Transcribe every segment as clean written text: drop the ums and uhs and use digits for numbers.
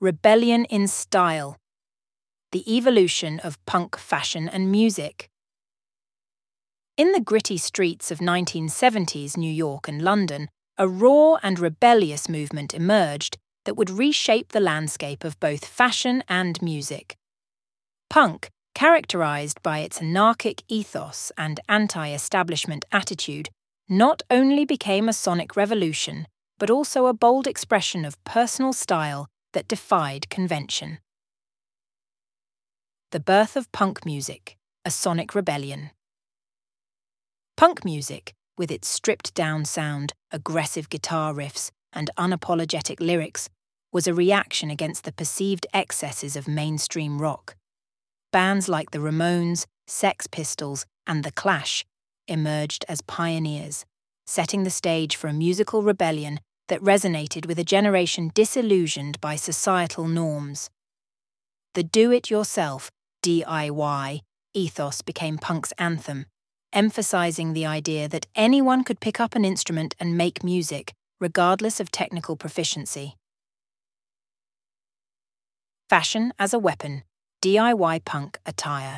Rebellion in Style: The Evolution of Punk Fashion and Music. In the gritty streets of 1970s New York and London, a raw and rebellious movement emerged that would reshape the landscape of both fashion and music. Punk, characterized by its anarchic ethos and anti-establishment attitude, not only became a sonic revolution, but also a bold expression of personal style that defied convention. The birth of punk music, a sonic rebellion. Punk music, with its stripped-down sound, aggressive guitar riffs, and unapologetic lyrics, was a reaction against the perceived excesses of mainstream rock. Bands like the Ramones, Sex Pistols, and The Clash emerged as pioneers, setting the stage for a musical rebellion that resonated with a generation disillusioned by societal norms. The do-it-yourself, DIY, ethos became punk's anthem, emphasizing the idea that anyone could pick up an instrument and make music, regardless of technical proficiency. Fashion as a weapon: DIY punk attire.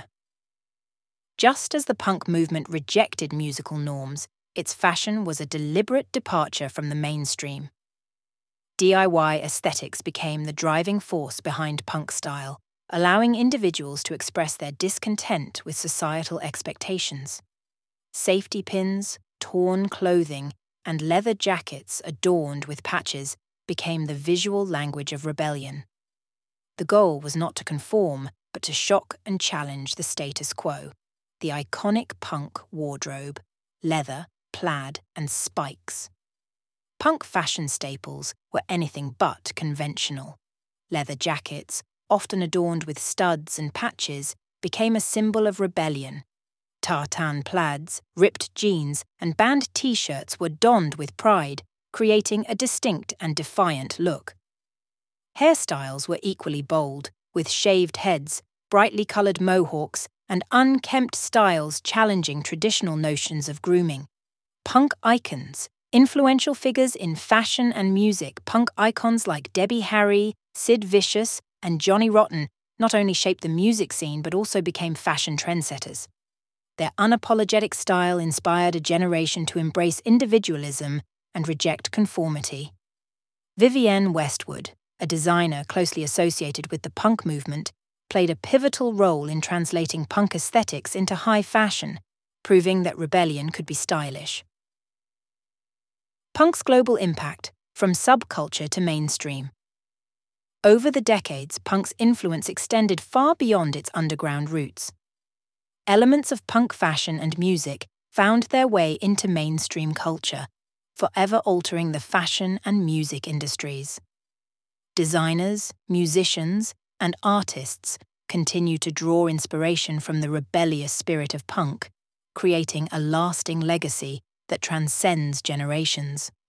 Just as the punk movement rejected musical norms, its fashion was a deliberate departure from the mainstream. DIY aesthetics became the driving force behind punk style, allowing individuals to express their discontent with societal expectations. Safety pins, torn clothing, and leather jackets adorned with patches became the visual language of rebellion. The goal was not to conform, but to shock and challenge the status quo. The iconic punk wardrobe: leather, plaid, and spikes. Punk fashion staples were anything but conventional. Leather jackets, often adorned with studs and patches, became a symbol of rebellion. Tartan plaids, ripped jeans, and band t-shirts were donned with pride, creating a distinct and defiant look. Hairstyles were equally bold, with shaved heads, brightly coloured mohawks, and unkempt styles challenging traditional notions of grooming. Punk icons: influential figures in fashion and music, punk icons like Debbie Harry, Sid Vicious, and Johnny Rotten not only shaped the music scene but also became fashion trendsetters. Their unapologetic style inspired a generation to embrace individualism and reject conformity. Vivienne Westwood, a designer closely associated with the punk movement, played a pivotal role in translating punk aesthetics into high fashion, proving that rebellion could be stylish. Punk's global impact, from subculture to mainstream. Over the decades, punk's influence extended far beyond its underground roots. Elements of punk fashion and music found their way into mainstream culture, forever altering the fashion and music industries. Designers, musicians, and artists continue to draw inspiration from the rebellious spirit of punk, creating a lasting legacy that transcends generations.